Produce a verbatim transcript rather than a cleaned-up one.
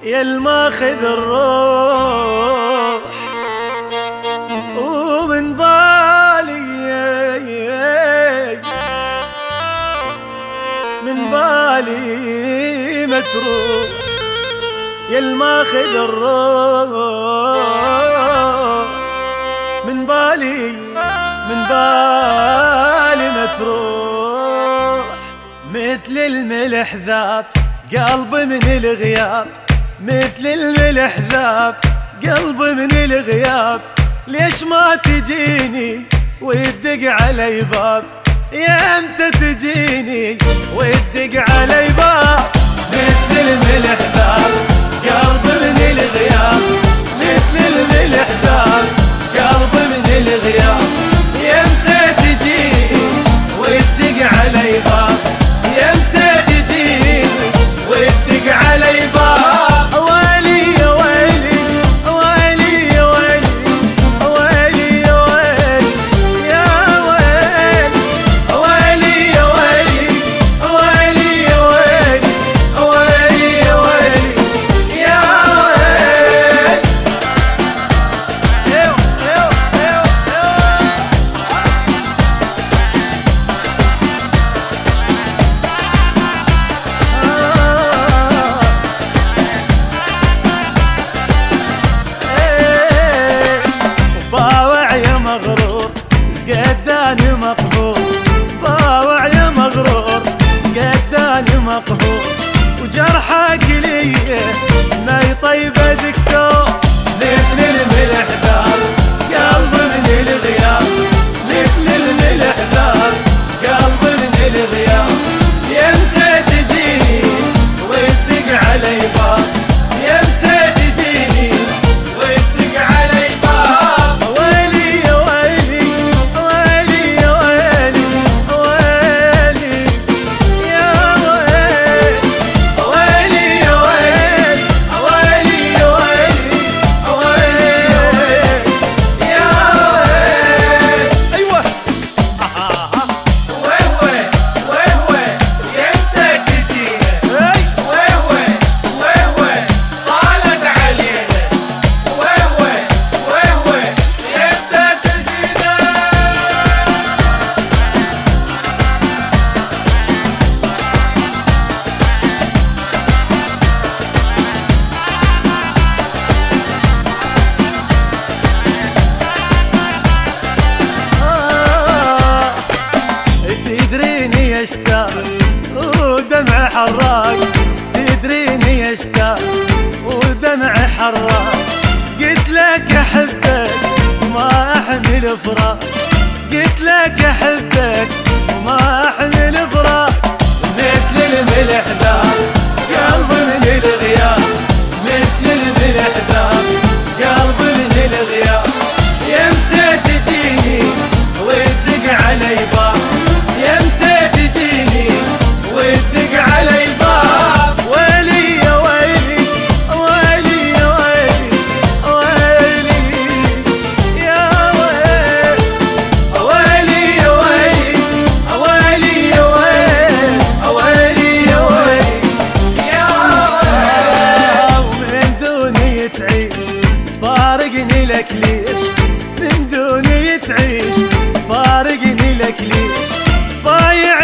يا الماخذ الروح ومن بالي من بالي متروح، يا الماخذ الروح من بالي من بالي متروح. مثل الملح ذاب قلبي من الغياب، مثل الملح ذاب قلبي من الغياب. ليش ما تجيني ويدق علي باب؟ يا امتى تجيني ويدق علي باب؟ مثل الملح ذاب قلبي من الغياب، مثل الملح ذاب قلبي من الغياب. يا امتى تجيني ويدق علي باب؟ يا امتى تجيني ويدق علي باب؟ ويلي يا ويلي ويلي يا ويلي ويلي يا ويلي يا ويلي ويلي يا ويلي ويلي يا ويلي ويلي يا ويلي يا ويلي. ايوه ايوه ايوه باوع يا مغرور سقداني مقهور، باوع يا مغرور سقداني مقهور. وجرحك لي ما يطيبه دكتور. مثل الملح ذاب قلبي من الغياب، مثل الملح ذاب قلبي من الغياب. يا امتى تجيني ويدق علي باب؟ يا امتى تجيني ويدق علي باب؟ ويلي يا ويلي ويلي يا ويلي ويلي يا ويلي ويلي يا ويلي ويلي يا ويلي ويلي يا ويلي. ايوه ويه ويه ويه ويه يا امتى تجينا؟ ويه ويه ويه ويه طالت علينا. ويه ويه ويه ويه يا امتى تجينا؟ آه، تدريني اشتاق ودمع حراق، تدريني اشتاق ودمع حراق. قلت لك احبك وما احمل فراق، قلت لك احبك وما احمل فراق. مثل الملح ذاب قلبي من الغياب، مثل الملح ذاب قلبي من الغياب. يا امتى تجيني ويدق علي باب؟ يا امتى تجيني ويدق علي باب؟ ويلي يا ويلي ويلي يا ويلي ويلي يا ويلي ويلي يا ويلي ويلي يا ويلي ويلي يا ويلي يا ويلي. ومن دوني تعيش تفارقني لك ليش؟ من دوني تعيش تفارقني لك ليش؟ بايع